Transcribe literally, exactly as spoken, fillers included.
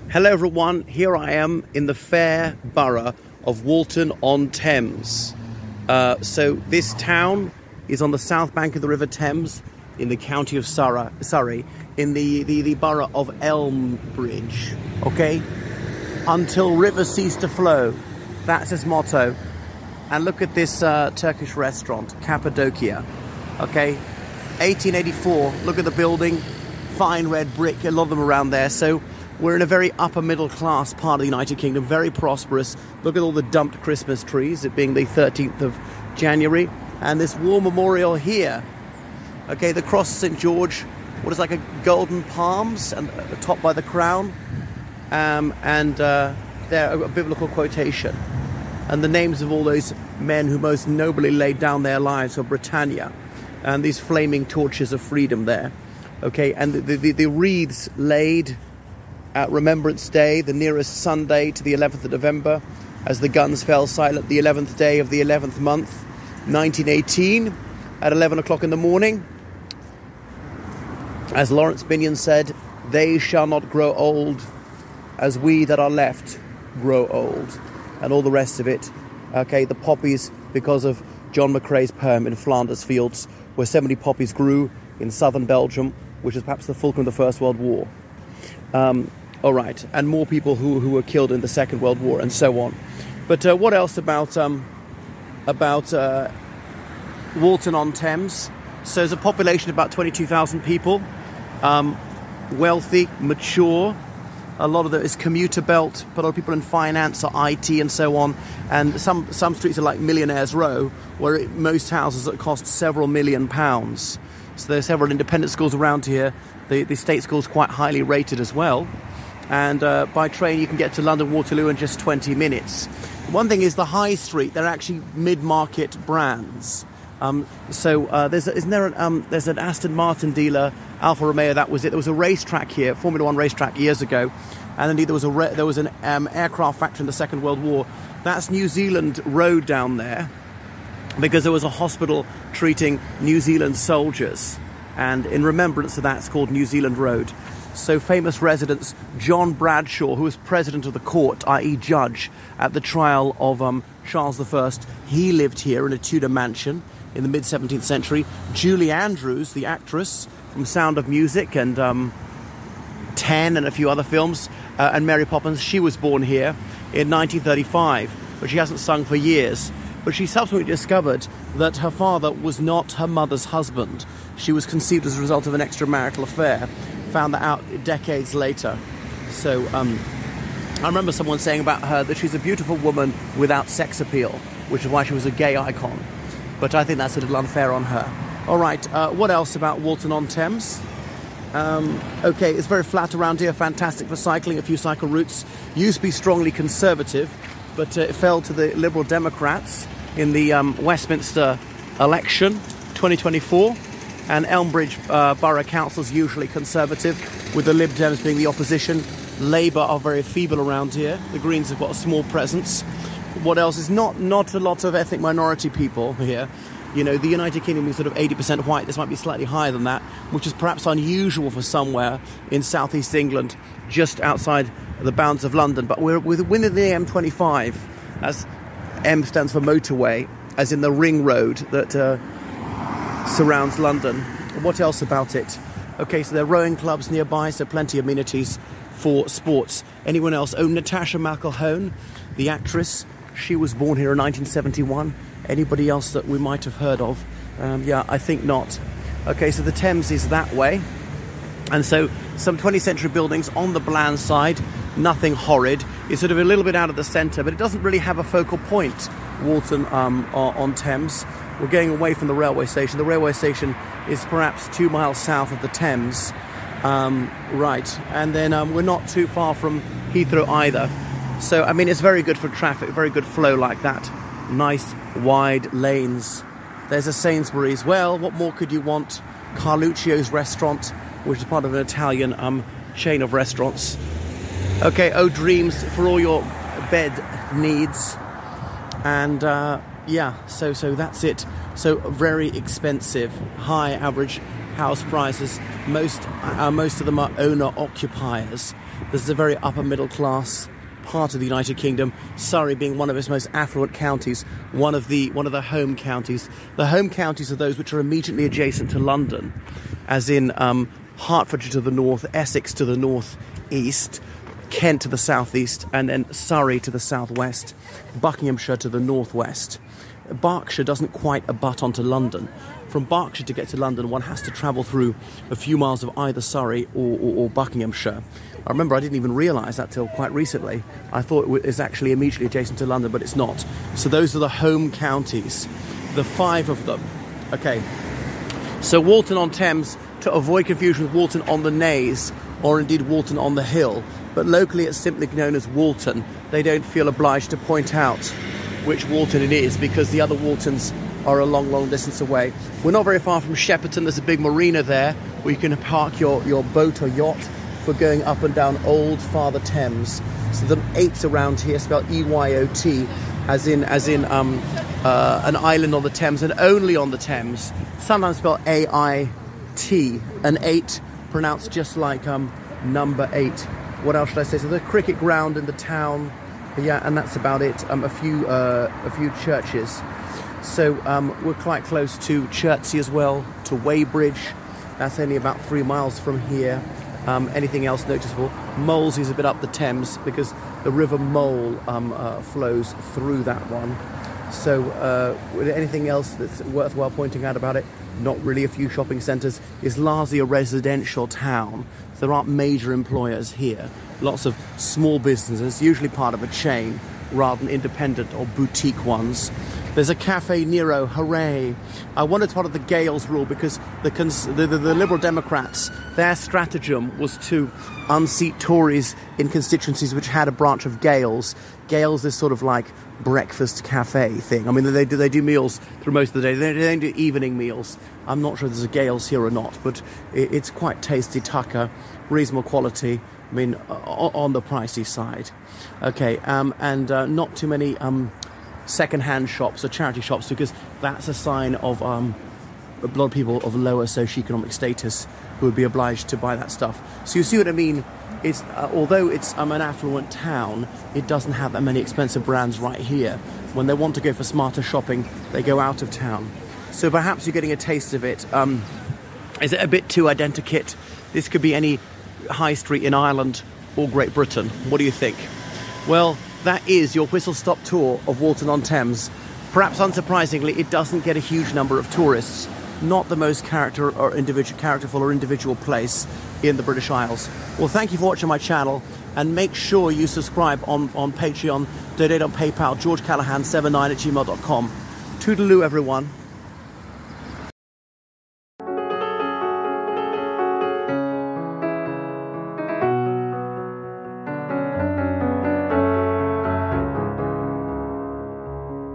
Hello everyone, here I am in the fair borough of Walton-on-Thames. Uh, so this town is on the south bank of the River Thames in the county of Surrey, Surrey in the, the, the borough of Elmbridge, okay? Until rivers cease to flow, that's his motto. And look at this uh, Turkish restaurant, Cappadocia, okay? eighteen eighty-four, look at the building, fine red brick, a lot of them around there. So we're in a very upper middle class part of the United Kingdom, very prosperous. Look at all the dumped Christmas trees, it being the thirteenth of January. And this war memorial here, okay, the cross of Saint George, what is like a golden palms and uh, topped by the crown. Um, and uh, there a biblical quotation. And the names of all those men who most nobly laid down their lives for Britannia. And these flaming torches of freedom there. Okay, and the, the, the wreaths laid at Remembrance Day, the nearest Sunday to the eleventh of November, as the guns fell silent the eleventh day of the eleventh month, nineteen eighteen, at eleven o'clock in the morning. As Lawrence Binion said, "They shall not grow old as we that are left grow old." And all the rest of it. Okay, the poppies, because of John McCrae's poem In Flanders Fields, where so many poppies grew in southern Belgium, which is perhaps the fulcrum of the First World War. Um, all right, and more people who, who were killed in the Second World War, and so on. But uh, what else about um, about uh, Walton-on-Thames? So there's a population of about twenty-two thousand people, um, wealthy, mature. A lot of it is commuter belt, but a lot of people in finance or I T and so on. And some, some streets are like Millionaires Row, where it, most houses that cost several million pounds. So there's several independent schools around here. The, the state school's quite highly rated as well. And uh, by train you can get to London Waterloo in just twenty minutes. One thing is the high street, they're actually mid-market brands. Um, so uh, there's a, isn't there an, um, there's an Aston Martin dealer, Alfa Romeo, that was it. There was a racetrack here, Formula One racetrack years ago, and indeed there was a re- there was an um, aircraft factory in the Second World War. That's New Zealand Road down there, because there was a hospital treating New Zealand soldiers, and in remembrance of that, it's called New Zealand Road. So famous residents, John Bradshaw, who was president of the court, that is judge, at the trial of um, Charles the First, he lived here in a Tudor mansion in the mid-seventeenth century. Julie Andrews, the actress from Sound of Music and um, Ten and a few other films, uh, and Mary Poppins, she was born here in nineteen thirty-five, but she hasn't sung for years. But she subsequently discovered that her father was not her mother's husband. She was conceived as a result of an extramarital affair. Found that out decades later. So um, I remember someone saying about her that she's a beautiful woman without sex appeal, which is why she was a gay icon. But I think that's a little unfair on her. All right, uh, what else about Walton-on-Thames? Um, okay, it's very flat around here, fantastic for cycling, a few cycle routes. Used to be strongly conservative, but uh, it fell to the Liberal Democrats in the um, Westminster election, twenty twenty-four. And Elmbridge uh, Borough Council is usually conservative, with the Lib Dems being the opposition. Labour are very feeble around here. The Greens have got a small presence. What else? Is not not a lot of ethnic minority people here. You know, the United Kingdom is sort of eighty percent white. This might be slightly higher than that, which is perhaps unusual for somewhere in southeast England, just outside the bounds of London. But we're within the M twenty-five, as M stands for motorway, as in the ring road that uh, surrounds London. What else about it? Okay, so there are rowing clubs nearby, so plenty of amenities for sports. Anyone else? Oh, Natasha McElhone, the actress. She was born here in nineteen seventy-one. Anybody else that we might have heard of? Um, yeah, I think not. Okay, so the Thames is that way. And so some twentieth century buildings on the bland side, nothing horrid. It's sort of a little bit out of the centre, but it doesn't really have a focal point, Walton um, on Thames. We're going away from the railway station. The railway station is perhaps two miles south of the Thames. Um, right, and then um, we're not too far from Heathrow either. So, I mean, it's very good for traffic, very good flow like that. Nice, wide lanes. There's a Sainsbury's. Well, what more could you want? Carluccio's restaurant, which is part of an Italian um, chain of restaurants. Okay, Oh Dreams for all your bed needs. And, uh, yeah, so so that's it. So very expensive, high average house prices. Most, uh, most of them are owner-occupiers. This is a very upper middle class part of the United Kingdom. Surrey being one of its most affluent counties, one of the one of the home counties. The home counties are those which are immediately adjacent to London, as in um, Hertfordshire to the north, Essex to the north east, Kent to the southeast, and then Surrey to the southwest, Buckinghamshire to the northwest. Berkshire doesn't quite abut onto London. From Berkshire to get to London, one has to travel through a few miles of either Surrey or, or, or Buckinghamshire. I remember I didn't even realise that till quite recently. I thought it was actually immediately adjacent to London, but it's not. So those are the home counties, the five of them. Okay, so Walton-on-Thames, to avoid confusion with Walton-on-the-Naze, or indeed Walton-on-the-Hill, but locally it's simply known as Walton. They don't feel obliged to point out which Walton it is, because the other Waltons are a long, long distance away. We're not very far from Shepperton. There's a big marina there where you can park your, your boat or yacht for going up and down Old Father Thames. So the eights around here spelled E Y O T, as in as in um, uh, an island on the Thames, and only on the Thames. Sometimes spelled A I T, an eight pronounced just like um, number eight. What else should I say? So the cricket ground in the town, yeah, and that's about it. Um, a few uh, a few churches. So um, we're quite close to Chertsey as well, to Weybridge. That's only about three miles from here. Um, anything else noticeable? Molesey's a bit up the Thames because the River Mole um, uh, flows through that one. So uh, anything else that's worthwhile pointing out about it? Not really. A few shopping centres. It's largely a residential town. There aren't major employers here. Lots of small businesses, usually part of a chain rather than independent or boutique ones. There's a Cafe Nero, hooray. I wonder it's part of the Gales rule, because the, cons- the, the, the Liberal Democrats, their stratagem was to unseat Tories in constituencies which had a branch of Gales. Gales is sort of like breakfast cafe thing. I mean, they do, they do meals through most of the day. They don't do evening meals. I'm not sure there's a Gales here or not, but it, it's quite tasty tucker, reasonable quality. I mean, on the pricey side. Okay, um, and uh, not too many um, second-hand shops or charity shops, because that's a sign of um, a lot of people of lower socioeconomic status who would be obliged to buy that stuff. So you see what I mean? It's uh, although it's um, an affluent town, it doesn't have that many expensive brands right here. When they want to go for smarter shopping, they go out of town. So perhaps you're getting a taste of it. Um, is it a bit too identikit? This could be any high street in Ireland or Great Britain. What do you think? Well, that is your whistle-stop tour of Walton-on-Thames. Perhaps unsurprisingly, it doesn't get a huge number of tourists. Not the most character or individual, characterful or individual place in the British Isles. Well, thank you for watching my channel, and make sure you subscribe on, on Patreon, donate on PayPal, george callahan seven nine at gmail dot com. Toodaloo, everyone.